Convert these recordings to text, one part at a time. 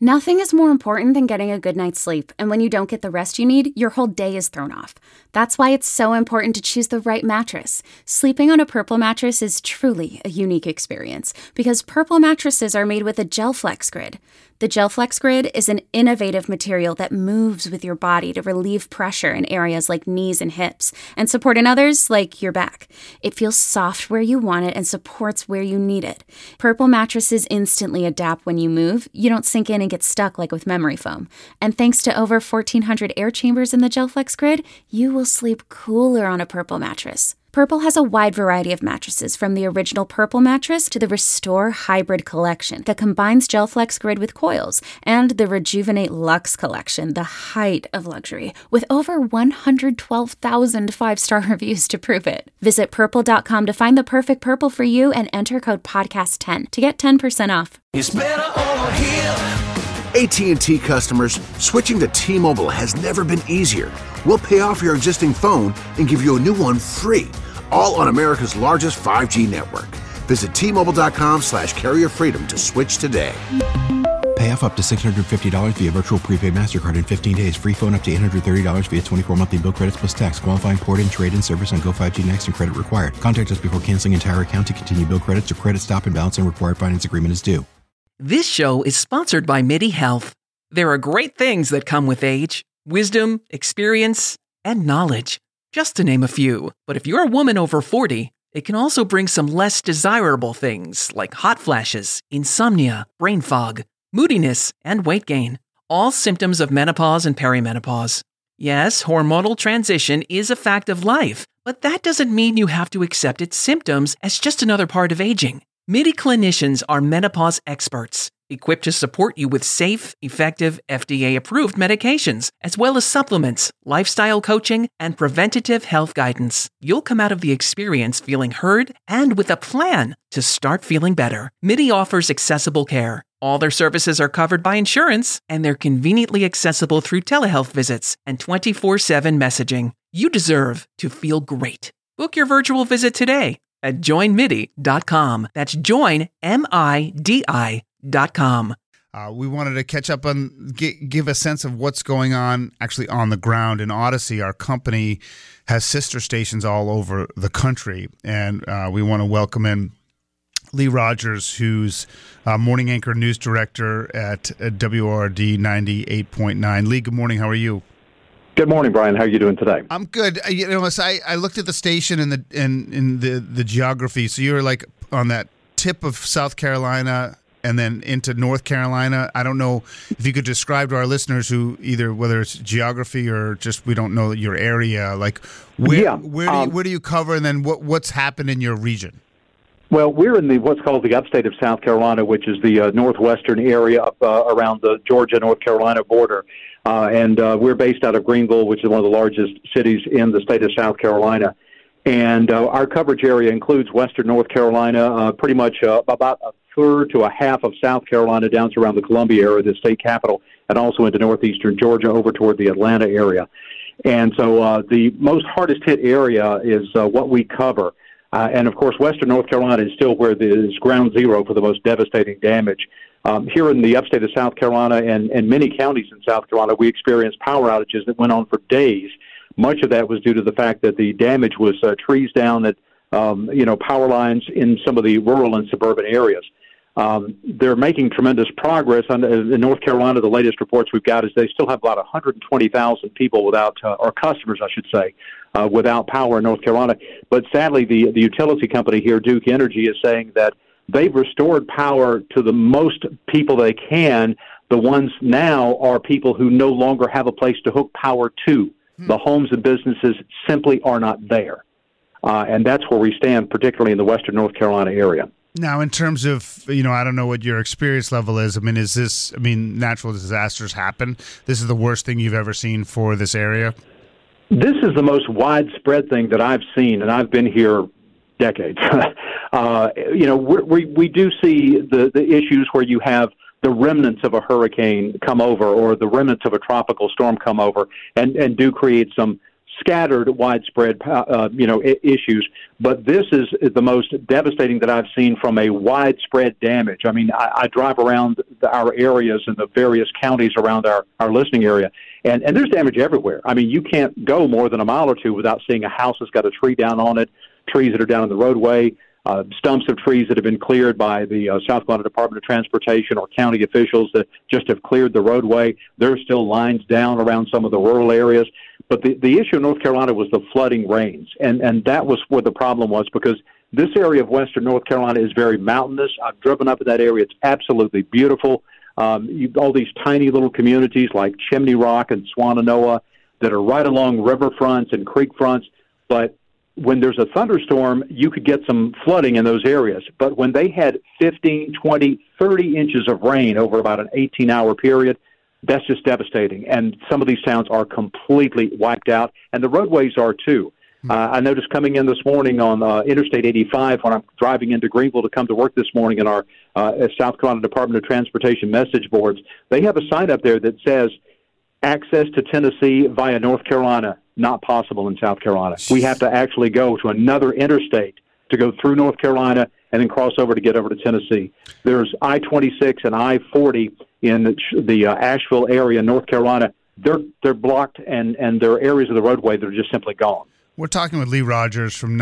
Nothing is more important than getting a good night's sleep, and when you don't get the rest you need, your whole day is thrown off. That's why it's so important to choose the right mattress. Sleeping on a Purple mattress is truly a unique experience, because Purple mattresses are made with a GelFlex Grid. The GelFlex Grid is an innovative material that moves with your body to relieve pressure in areas like knees and hips, and support in others like your back. It feels soft where you want it and supports where you need it. Purple mattresses instantly adapt when you move. You don't sink in and get stuck like with memory foam. And thanks to over 1,400 air chambers in the GelFlex Grid, you will sleep cooler on a Purple mattress. Purple has a wide variety of mattresses, from the original Purple mattress to the Restore Hybrid collection that combines GelFlex Grid with coils, and the Rejuvenate Luxe collection, the height of luxury, with over 112,000 five-star reviews to prove it. Visit purple.com to find the perfect Purple for you and enter code podcast10 to get 10% off. It's better over here. AT&T customers, switching to T-Mobile has never been easier. We'll pay off your existing phone and give you a new one free, all on America's largest 5G network. Visit T-Mobile.com/carrier freedom to switch today. Pay off up to $650 via virtual prepaid MasterCard in 15 days. Free phone up to $830 via 24 monthly bill credits plus tax. Qualifying port and trade-in service on Go5G Next and credit required. Contact us before canceling entire account to continue bill credits or credit stop and balance and required finance agreement is due. This show is sponsored by MIDI Health. There are great things that come with age: wisdom, experience, and knowledge, just to name a few. But if you're a woman over 40, it can also bring some less desirable things like hot flashes, insomnia, brain fog, moodiness, and weight gain, all symptoms of menopause and perimenopause. Yes, hormonal transition is a fact of life, but that doesn't mean you have to accept its symptoms as just another part of aging. MIDI clinicians are menopause experts, equipped to support you with safe, effective, FDA-approved medications, as well as supplements, lifestyle coaching, and preventative health guidance. You'll come out of the experience feeling heard and with a plan to start feeling better. MIDI offers accessible care. All their services are covered by insurance, and they're conveniently accessible through telehealth visits and 24/7 messaging. You deserve to feel great. Book your virtual visit today at joinmidi.com. That's joinmidi.com. We wanted to catch up on, give a sense of what's going on actually on the ground in Odyssey. Our company has sister stations all over the country, and we want to welcome in Lee Rogers, who's morning anchor news director at WORD 98.9. Lee, good morning. How are you? Good morning, Brian. How are you doing today? I'm good. You know, as I looked at the station and the geography. So you're like on that tip of South Carolina and then into North Carolina. I don't know if you could describe to our listeners who either whether it's geography or just we don't know your area. Like where do you cover, and then what's happened in your region? Well, we're in what's called the upstate of South Carolina, which is the northwestern area up around the Georgia-North Carolina border. And we're based out of Greenville, which is one of the largest cities in the state of South Carolina. And our coverage area includes western North Carolina, pretty much about a third to a half of South Carolina down to around the Columbia area, the state capital, and also into northeastern Georgia over toward the Atlanta area. And so the most hardest hit area is what we cover. And, of course, western North Carolina is still where there's ground zero for the most devastating damage. Here in the upstate of South Carolina and many counties in South Carolina, we experienced power outages that went on for days. Much of that was due to the fact that the damage was trees down at, power lines in some of the rural and suburban areas. They're making tremendous progress. In North Carolina, the latest reports we've got is they still have about 120,000 people without, or customers, I should say, without power in North Carolina. But sadly, the utility company here, Duke Energy, is saying that they've restored power to the most people they can. The ones now are people who no longer have a place to hook power to. The homes and businesses simply are not there. And that's where we stand, particularly in the western North Carolina area. Now, in terms of, I don't know what your experience level is. Natural disasters happen. This is the worst thing you've ever seen for this area? This is the most widespread thing that I've seen, and I've been here decades. We do see the issues where you have the remnants of a hurricane come over or the remnants of a tropical storm come over and do create some scattered, widespread, issues. But this is the most devastating that I've seen from a widespread damage. I mean, I drive around our areas in the various counties around our listening area, and there's damage everywhere. I mean, you can't go more than a mile or two without seeing a house that's got a tree down on it, trees that are down in the roadway, stumps of trees that have been cleared by the South Carolina Department of Transportation or county officials that just have cleared the roadway. There are still lines down around some of the rural areas. But the issue in North Carolina was the flooding rains, and that was where the problem was, because this area of western North Carolina is very mountainous. I've driven up in that area. It's absolutely beautiful. All these tiny little communities like Chimney Rock and Swannanoa that are right along riverfronts and creek fronts, but when there's a thunderstorm, you could get some flooding in those areas. But when they had 15, 20, 30 inches of rain over about an 18-hour period, that's just devastating. And some of these towns are completely wiped out, and the roadways are too. I noticed coming in this morning on Interstate 85 when I'm driving into Greenville to come to work this morning in our South Carolina Department of Transportation message boards, they have a sign up there that says, access to Tennessee via North Carolina, not possible in South Carolina. We have to actually go to another interstate to go through North Carolina and then cross over to get over to Tennessee. There's I-26 and I-40 in the Asheville area, North Carolina. They're blocked, and there are areas of the roadway that are just simply gone. We're talking with Lee Rogers from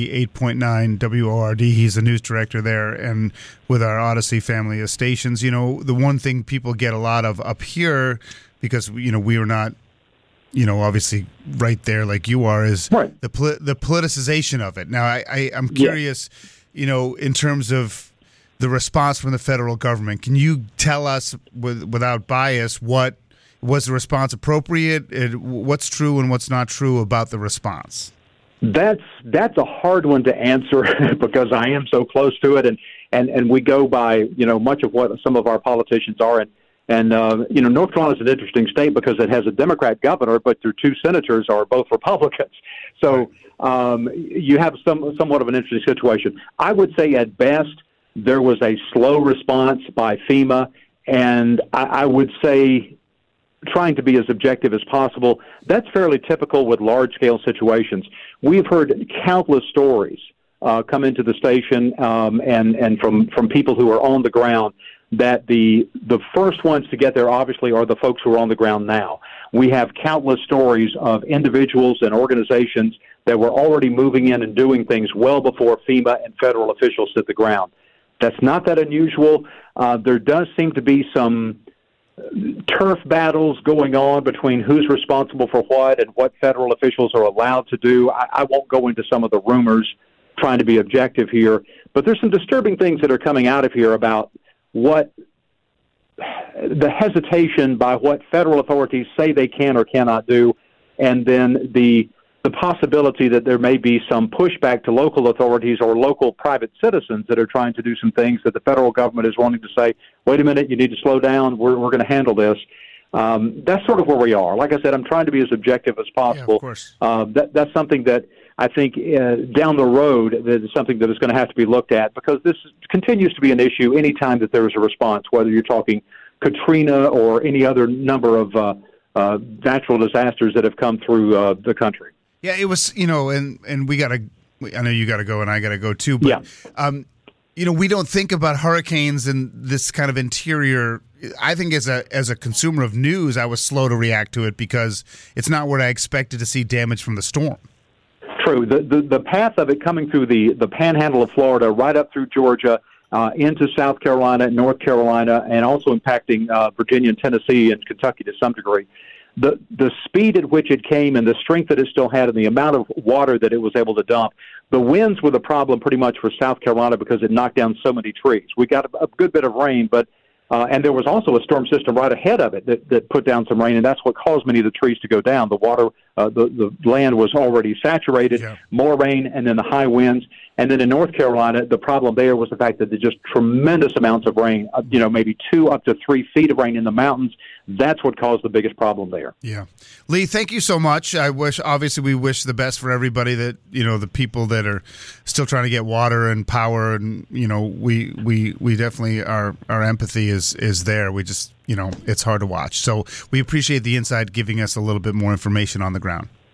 98.9 WORD. He's the news director there, and with our Odyssey family of stations. You know, the one thing people get a lot of up here, because, you know, we are not, you know, obviously right there like you are, is right. the politicization of it. Now, I'm curious, you know, in terms of the response from the federal government, can you tell us without bias what was the response appropriate? What's true and what's not true about the response? That's a hard one to answer because I am so close to it, and we go by, you know, much of what some of our politicians are. And you know, North Carolina is an interesting state because it has a Democrat governor, but their two senators are both Republicans. So you have somewhat of an interesting situation. I would say at best there was a slow response by FEMA, and I would say, trying to be as objective as possible, that's fairly typical with large-scale situations. We've heard countless stories come into the station and from people who are on the ground that the first ones to get there obviously are the folks who are on the ground now. We have countless stories of individuals and organizations that were already moving in and doing things well before FEMA and federal officials hit the ground. That's not that unusual. There does seem to be some turf battles going on between who's responsible for what federal officials are allowed to do. I won't go into some of the rumors trying to be objective here, but there's some disturbing things that are coming out of here about what the hesitation by what federal authorities say they can or cannot do, and then the possibility that there may be some pushback to local authorities or local private citizens that are trying to do some things that the federal government is wanting to say, wait a minute, you need to slow down, we're going to handle this. That's sort of where we are. Like I said, I'm trying to be as objective as possible. Yeah, of course. That's something that I think down the road that is something that is going to have to be looked at, because this continues to be an issue anytime that there is a response, whether you're talking Katrina or any other number of natural disasters that have come through the country. Yeah, it was, you know, and I know you got to go and I got to go too, but, yeah. You know, we don't think about hurricanes and this kind of interior. I think as a consumer of news, I was slow to react to it because it's not what I expected to see damage from the storm. True. The path of it coming through the panhandle of Florida, right up through Georgia, into South Carolina, North Carolina, and also impacting Virginia and Tennessee and Kentucky to some degree. The speed at which it came and the strength that it still had and the amount of water that it was able to dump, the winds were the problem pretty much for South Carolina because it knocked down so many trees. We got a good bit of rain, but and there was also a storm system right ahead of it that put down some rain, and that's what caused many of the trees to go down. The water, the land was already saturated, more rain, and then the high winds. And then in North Carolina, the problem there was the fact that there's just tremendous amounts of rain, you know, maybe 2 up to 3 feet of rain in the mountains. That's what caused the biggest problem there. Yeah. Lee, thank you so much. We wish the best for everybody that, you know, the people that are still trying to get water and power. And, you know, we definitely, our empathy is there. We just, you know, it's hard to watch. So we appreciate the insight, giving us a little bit more information on the ground.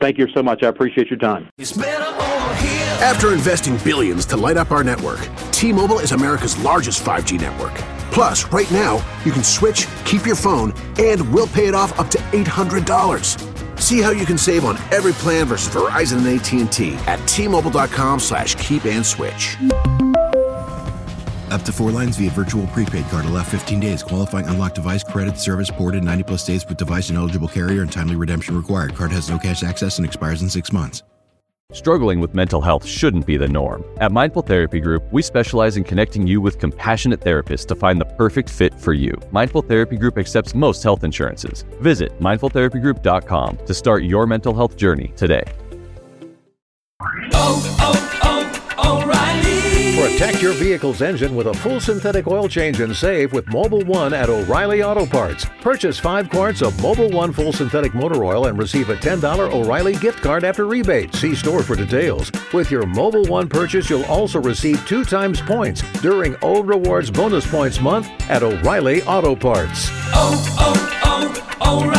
Thank you so much. I appreciate your time. It's better over here. After investing billions to light up our network, T-Mobile is America's largest 5G network. Plus, right now, you can switch, keep your phone, and we'll pay it off up to $800. See how you can save on every plan versus Verizon and AT&T at T-Mobile.com/keep and switch. Up to 4 lines via virtual prepaid card. Allow 15 days. Qualifying unlocked device credit service ported 90-plus days with device and eligible carrier and timely redemption required. Card has no cash access and expires in 6 months. Struggling with mental health shouldn't be the norm. At Mindful Therapy Group, we specialize in connecting you with compassionate therapists to find the perfect fit for you. Mindful Therapy Group accepts most health insurances. Visit mindfultherapygroup.com to start your mental health journey today. O'Reilly. Protect your vehicle's engine with a full synthetic oil change and save with Mobil 1 at O'Reilly Auto Parts. Purchase 5 quarts of Mobil 1 full synthetic motor oil and receive a $10 O'Reilly gift card after rebate. See store for details. With your Mobil 1 purchase, you'll also receive 2 times points during O Rewards Bonus Points Month at O'Reilly Auto Parts. O'Reilly.